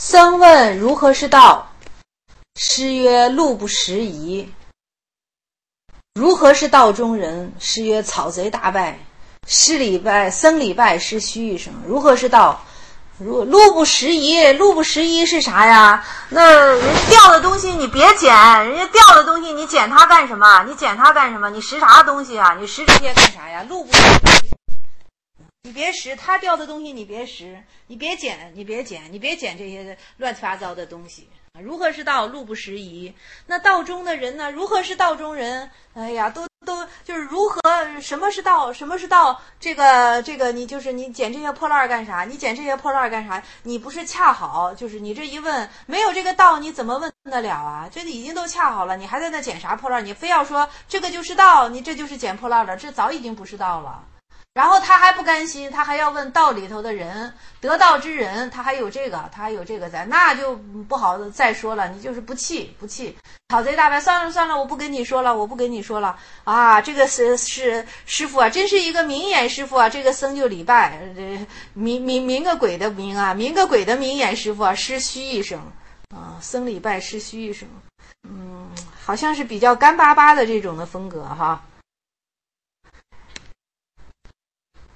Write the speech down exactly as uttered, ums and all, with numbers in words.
僧问如何是道？师曰：路不拾遗。如何是道中人？师曰：草贼大败。师礼拜，僧礼拜，师须一声。如何是道？如路不拾遗，路不拾遗是啥呀？那人掉的东西你别捡，人家掉的东西你捡它干什么？你捡它干什么？你拾啥东西啊？你拾这些干啥呀？路不拾遗，你别拾，他掉的东西你别拾，你别捡，你别捡，你别捡这些乱七八糟的东西。如何是道？路不拾遗。那道中的人呢？如何是道中人？哎呀，都都就是如何？什么是道？什么是道？这个这个，你就是你捡这些破烂干啥？你捡这些破烂干啥？你不是恰好就是你这一问，没有这个道，你怎么问得了啊？这已经都恰好了，你还在那捡啥破烂？你非要说这个就是道，你这就是捡破烂了，这早已经不是道了。然后他还不甘心，他还要问道里头的人，得道之人，他还有这个，他还有这个在，那就不好再说了。你就是不气不气，草贼大败，算了算了，我不跟你说了，我不跟你说了啊！这个是是师傅啊，真是一个明眼师傅啊！这个僧就礼拜，这明明明个鬼的明啊，明个鬼的明眼师傅啊，师须一声啊，僧礼拜，师须一声，嗯，好像是比较干巴巴的这种的风格哈。